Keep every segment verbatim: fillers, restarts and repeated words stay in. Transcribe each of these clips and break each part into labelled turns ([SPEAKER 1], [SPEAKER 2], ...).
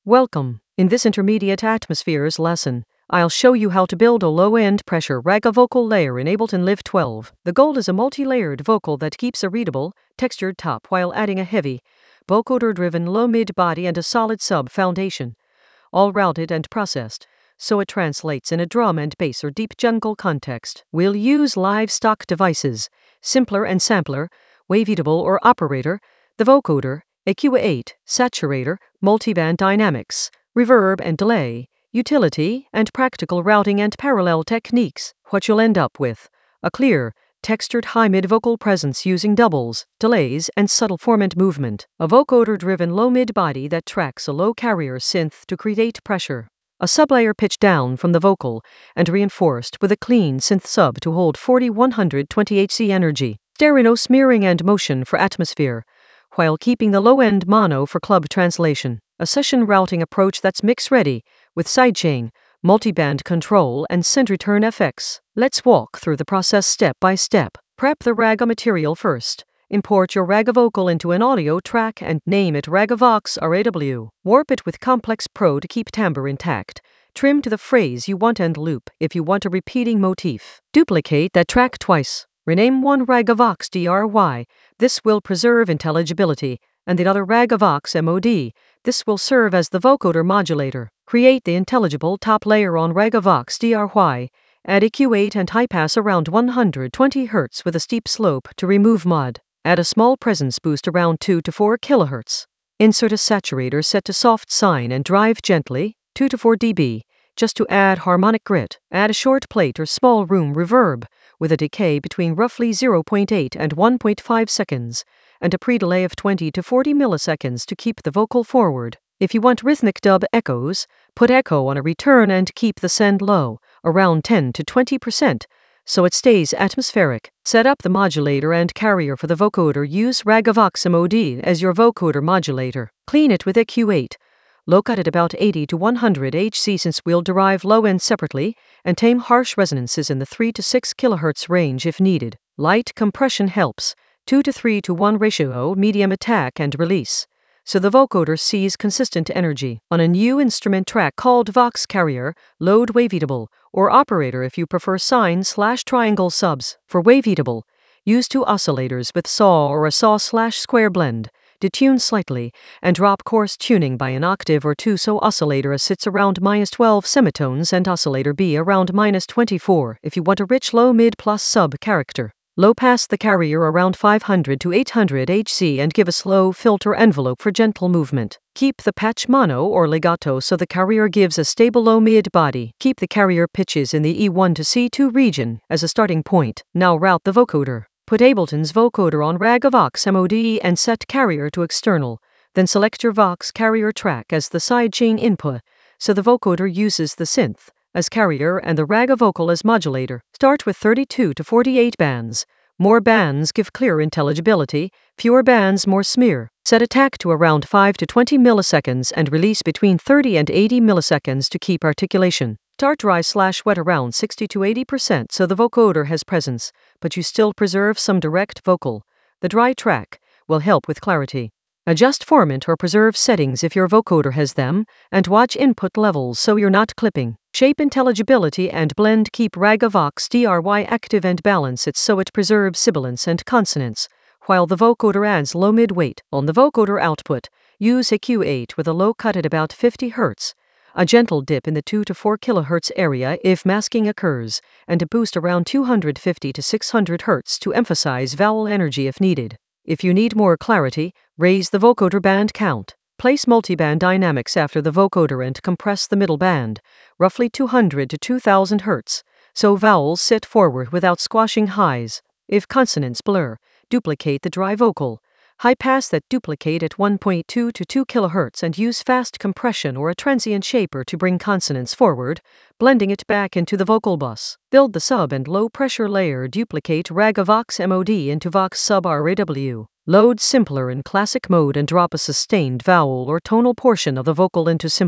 [SPEAKER 1] Welcome. In this intermediate atmospheres lesson, I'll show you how to build a low-end pressure raga vocal layer in Ableton Live twelve. The goal is a multi-layered vocal that keeps a readable, textured top while adding a heavy, vocoder-driven low-mid body and a solid sub-foundation, all routed and processed, so it translates in a drum and bass or deep jungle context. We'll use live stock devices, simpler and sampler, waveatable or operator, the vocoder, E Q eight, saturator, multiband dynamics, reverb and delay, utility, and practical routing and parallel techniques. What you'll end up with: a clear, textured high-mid vocal presence using doubles, delays, and subtle formant movement. A vocoder-driven low-mid body that tracks a low-carrier synth to create pressure. A sublayer pitched down from the vocal and reinforced with a clean synth sub to hold forty-one twenty Hertz energy. Stereo smearing and motion for atmosphere, while keeping the low-end mono for club translation. A session routing approach that's mix-ready, with sidechain, multiband control, and send-return effects. Let's walk through the process step by step. Prep the raga material first. Import your raga vocal into an audio track and name it RagaVox R A W. Warp it with Complex Pro to keep timbre intact. Trim to the phrase you want and loop if you want a repeating motif. Duplicate that track twice. Rename one RagaVox D R Y. This will preserve intelligibility, and the other RagaVox M O D. This will serve as the vocoder modulator. Create the intelligible top layer on RagaVox D R Y. Add E Q eight and high pass around one hundred twenty Hertz with a steep slope to remove mod. Add a small presence boost around two to four kilohertz. Insert a saturator set to soft sine and drive gently, two to four decibels, just to add harmonic grit. Add a short plate or small room reverb, with a decay between roughly zero point eight and one point five seconds, and a pre-delay of twenty to forty milliseconds to keep the vocal forward. If you want rhythmic dub echoes, put echo on a return and keep the send low, around ten to twenty percent, so it stays atmospheric. Set up the modulator and carrier for the vocoder. Use RagaVox M O D as your vocoder modulator. Clean it with E Q eight. Low cut at about eighty to one hundred Hertz since we'll derive low end separately, and tame harsh resonances in the three to six kilohertz range if needed. Light compression helps, two to three to one ratio, medium attack and release, so the vocoder sees consistent energy. On a new instrument track called Vox Carrier, load waveatable, or operator if you prefer sine slash triangle subs. For waveatable, use two oscillators with saw or a saw slash square blend. Detune slightly, and drop coarse tuning by an octave or two so oscillator A sits around minus twelve semitones and oscillator B around minus twenty-four if you want a rich low mid plus sub character. Low pass the carrier around five hundred to eight hundred Hertz and give a slow filter envelope for gentle movement. Keep the patch mono or legato so the carrier gives a stable low mid body. Keep the carrier pitches in the E one to C two region as a starting point. Now route the vocoder. Put Ableton's vocoder on RagaVox M O D and set carrier to external. Then select your Vox carrier track as the sidechain input, so the vocoder uses the synth as carrier and the raga vocal as modulator. Start with thirty-two to forty-eight bands. More bands give clear intelligibility, fewer bands more smear. Set attack to around five to twenty milliseconds and release between thirty and eighty milliseconds to keep articulation. Start dry slash wet around sixty to eighty percent so the vocoder has presence, but you still preserve some direct vocal. The dry track will help with clarity. Adjust formant or preserve settings if your vocoder has them, and watch input levels so you're not clipping. Shape intelligibility and blend. Keep RagaVox D R Y active and balance it so it preserves sibilance and consonants, while the vocoder adds low mid weight. On the vocoder output, use E Q eight with a low cut at about fifty Hertz. A gentle dip in the two to four kilohertz area if masking occurs, and a boost around two hundred fifty to six hundred Hertz to emphasize vowel energy if needed. If you need more clarity, raise the vocoder band count. Place multiband dynamics after the vocoder and compress the middle band, roughly two hundred to two thousand Hertz, so vowels sit forward without squashing highs. If consonants blur, duplicate the dry vocal. High pass that duplicate at one point two to two kilohertz and use fast compression or a transient shaper to bring consonants forward, blending it back into the vocal bus. Build the sub and low pressure layer. Duplicate RagaVox M O D into Vox sub R A W. Load simpler in classic mode and drop a sustained vowel or tonal portion of the vocal into simpler.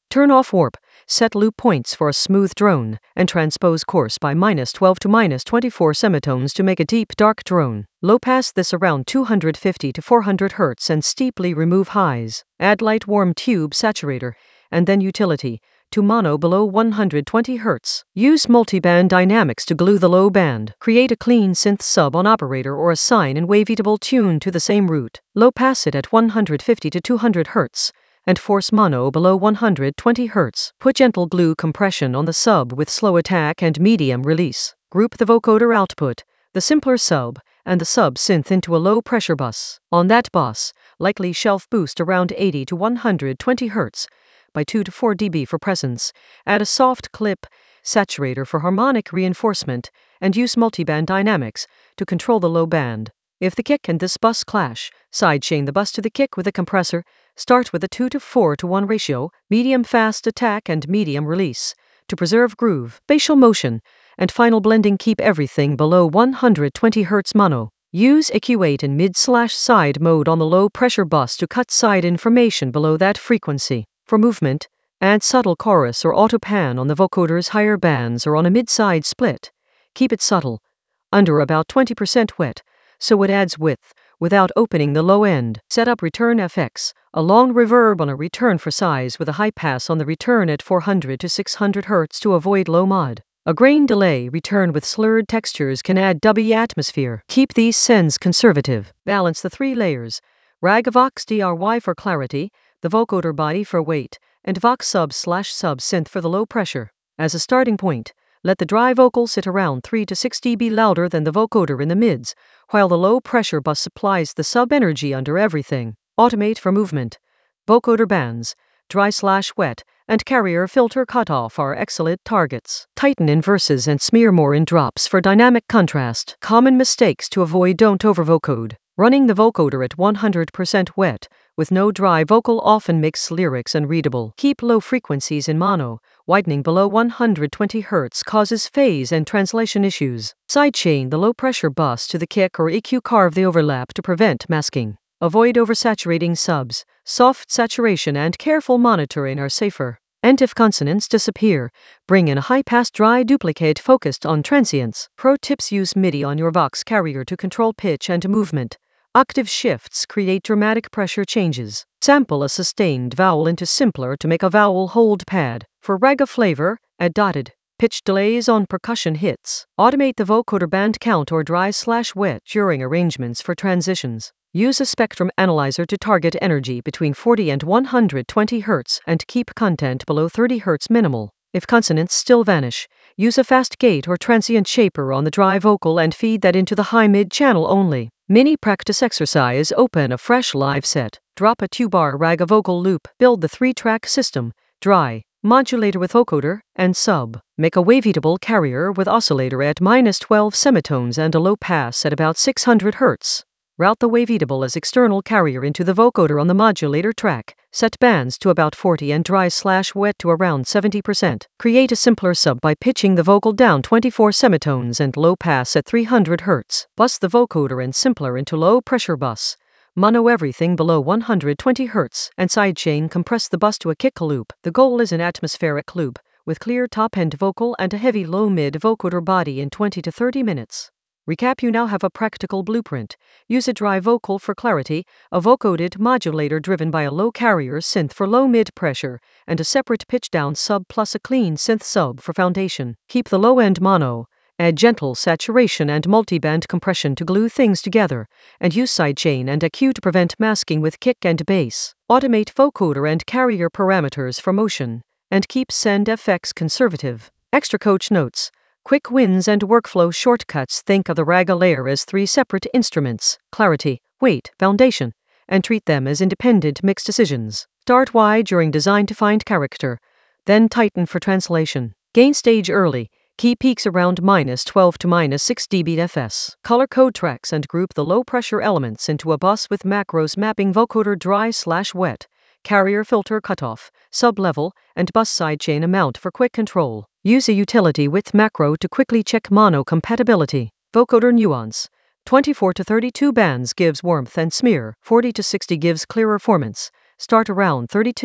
[SPEAKER 1] Turn off warp, set loop points for a smooth drone, and transpose course by minus twelve to minus twenty-four semitones to make a deep, dark drone. Low pass this around two hundred fifty to four hundred hertz and steeply remove highs. Add light warm tube saturator, and then utility, to mono below one hundred twenty hertz. Use multiband dynamics to glue the low band. Create a clean synth sub on operator or assign and waveatable tune to the same route. Low pass it at one hundred fifty to two hundred hertz. And force mono below one hundred twenty hertz. Put gentle glue compression on the sub with slow attack and medium release. Group the vocoder output, the simpler sub, and the sub synth into a low pressure bus. On that bus, likely shelf boost around eighty to one hundred twenty hertz by two to four decibels for presence. Add a soft clip saturator for harmonic reinforcement and use multiband dynamics to control the low band. If the kick and this bus clash, sidechain the bus to the kick with a compressor. Start with a two to four to one ratio, medium fast attack and medium release, to preserve groove, spatial motion, and final blending. Keep everything below one hundred twenty hertz mono. Use E Q eight in mid-slash-side mode on the low pressure bus to cut side information below that frequency. For movement, add subtle chorus or auto pan on the vocoder's higher bands or on a mid-side split. Keep it subtle, under about twenty percent wet, so it adds width, without opening the low end. Set up return F X, a long reverb on a return for size with a high pass on the return at four hundred to six hundred hertz to avoid low mod. A grain delay return with slurred textures can add dubby atmosphere. Keep these sends conservative. Balance the three layers. Rag Vox D R Y for clarity, the vocoder body for weight, and Vox sub slash sub synth for the low pressure. As a starting point, let the dry vocal sit around three to six decibels louder than the vocoder in the mids, while the low pressure bus supplies the sub energy under everything. Automate for movement. Vocoder bands, dry slash wet, and carrier filter cutoff are excellent targets. Tighten in verses and smear more in drops for dynamic contrast. Common mistakes to avoid: don't overvocode. Running the vocoder at one hundred percent wet, with no dry vocal, often makes lyrics unreadable. Keep low frequencies in mono. Widening below one hundred twenty hertz causes phase and translation issues. Sidechain the low pressure bus to the kick or E Q. Carve the overlap to prevent masking. Avoid oversaturating subs. Soft saturation and careful monitoring are safer. And if consonants disappear, bring in a high-pass dry duplicate focused on transients. Pro tips: use MIDI on your Vox carrier to control pitch and movement. Octave shifts create dramatic pressure changes. Sample a sustained vowel into simpler to make a vowel hold pad. For raga flavor, add dotted pitch delays on percussion hits. Automate the vocoder band count or dry slash wet during arrangements for transitions. Use a spectrum analyzer to target energy between forty and one hundred twenty hertz and keep content below thirty hertz minimal. If consonants still vanish, use a fast gate or transient shaper on the dry vocal and feed that into the high-mid channel only. Mini practice exercise: open a fresh live set. Drop a two-bar raga vocal loop. Build the three-track system: dry, modulator with vocoder, and sub. Make a waveatable carrier with oscillator at minus twelve semitones and a low pass at about six hundred hertz. Route the waveatable as external carrier into the vocoder on the modulator track. Set bands to about forty and dry slash wet to around seventy percent. Create a simpler sub by pitching the vocal down twenty-four semitones and low pass at three hundred hertz. Bus the vocoder and simpler into low pressure bus. Mono everything below one hundred twenty hertz and sidechain compress the bus to a kick loop. The goal is an atmospheric loop with clear top-end vocal and a heavy low-mid vocoder body in twenty to thirty minutes. Recap: you now have a practical blueprint. Use a dry vocal for clarity, a vocoded modulator driven by a low carrier synth for low-mid pressure, and a separate pitch-down sub plus a clean synth sub for foundation. Keep the low-end mono. Add gentle saturation and multiband compression to glue things together, and use sidechain and E Q to prevent masking with kick and bass. Automate vocoder and carrier parameters for motion, and keep send F X conservative. Extra coach notes: quick wins and workflow shortcuts. Think of the raga layer as three separate instruments: clarity, weight, foundation, and treat them as independent mix decisions. Start wide during design to find character, then tighten for translation. Gain stage early. Key peaks around minus twelve to minus six decibels F S. Color code tracks and group the low pressure elements into a bus with macros mapping vocoder dry slash wet, carrier filter cutoff, sub-level, and bus sidechain amount for quick control. Use a utility width macro to quickly check mono compatibility. Vocoder nuance: twenty-four to thirty-two bands gives warmth and smear, forty to sixty gives clearer formants. Start around thirty-two.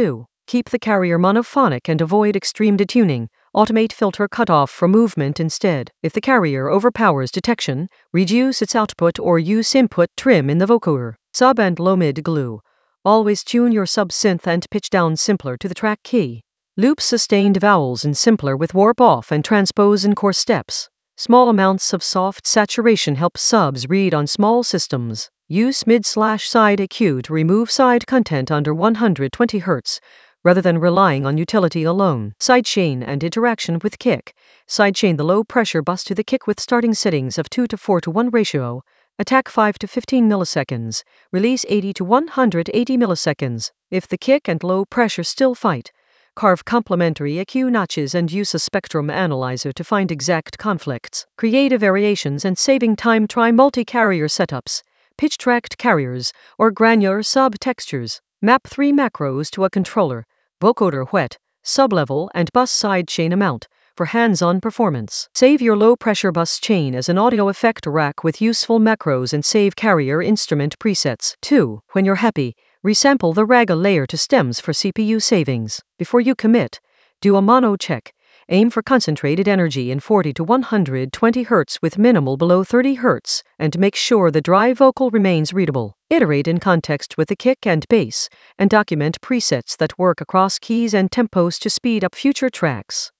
[SPEAKER 1] Keep the carrier monophonic and avoid extreme detuning. Automate filter cutoff for movement instead. If the carrier overpowers detection, reduce its output or use input trim in the vocoder. Sub and low mid glue. Always tune your sub synth and pitch down simpler to the track key. Loop sustained vowels in simpler with warp off and transpose in core steps. Small amounts of soft saturation help subs read on small systems. Use mid-slash-side E Q to remove side content under one hundred twenty hertz, rather than relying on utility alone. Sidechain and interaction with kick. Sidechain the low-pressure bus to the kick with starting settings of two to four to one ratio. Attack five to fifteen milliseconds. Release eighty to one hundred eighty milliseconds. If the kick and low pressure still fight, carve complementary E Q notches and use a spectrum analyzer to find exact conflicts. Creative variations and saving time. Try multi-carrier setups, pitch-tracked carriers, or granular sub-textures. Map three macros to a controller: vocoder whet, sublevel, and bus sidechain amount for hands-on performance. Save your low-pressure bus chain as an audio effect rack with useful macros and save carrier instrument presets. two. When you're happy, resample the Raga layer to stems for C P U savings. Before you commit, do a mono check. Aim for concentrated energy in forty to one hundred twenty hertz with minimal below thirty hertz, and make sure the dry vocal remains readable. Iterate in context with the kick and bass, and document presets that work across keys and tempos to speed up future tracks.